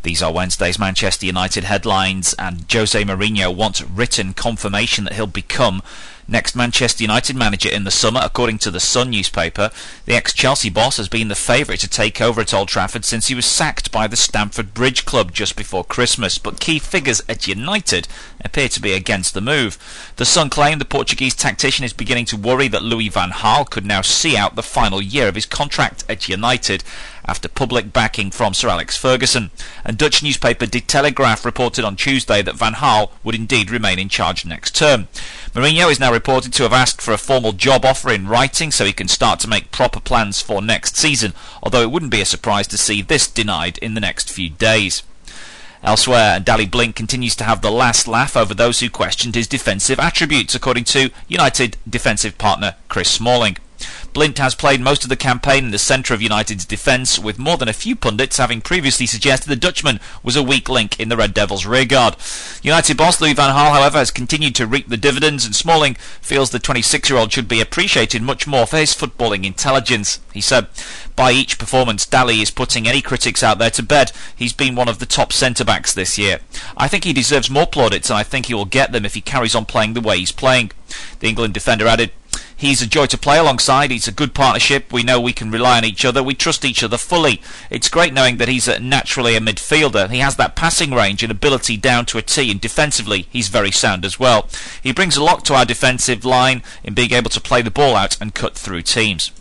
These are Wednesday's Manchester United headlines, and Jose Mourinho wants written confirmation that he'll become next Manchester United manager in the summer, according to the Sun newspaper. The ex-Chelsea boss has been the favourite to take over at Old Trafford since he was sacked by the Stamford Bridge club just before Christmas, but key figures at United appear to be against the move. The Sun claimed the Portuguese tactician is beginning to worry that Louis van Gaal could now see out the final year of his contract at United after public backing from Sir Alex Ferguson. And Dutch newspaper De Telegraaf reported on Tuesday that Van Gaal would indeed remain in charge next term. Mourinho is now reported to have asked for a formal job offer in writing so he can start to make proper plans for next season, although it wouldn't be a surprise to see this denied in the next few days. Elsewhere, Daley Blind continues to have the last laugh over those who questioned his defensive attributes, according to United defensive partner Chris Smalling. Blind has played most of the campaign in the centre of United's defence, with more than a few pundits having previously suggested the Dutchman was a weak link in the Red Devils' rearguard. United boss Louis van Gaal, however, has continued to reap the dividends, and Smalling feels the 26-year-old should be appreciated much more for his footballing intelligence. He said, "By each performance, Daley is putting any critics out there to bed. He's been one of the top centre-backs this year. I think he deserves more plaudits, and I think he will get them if he carries on playing the way he's playing." The England defender added, "He's a joy to play alongside. It's a good partnership. We know we can rely on each other. We trust each other fully. It's great knowing that he's naturally a midfielder. He has that passing range and ability down to a T, and defensively he's very sound as well. He brings a lot to our defensive line in being able to play the ball out and cut through teams."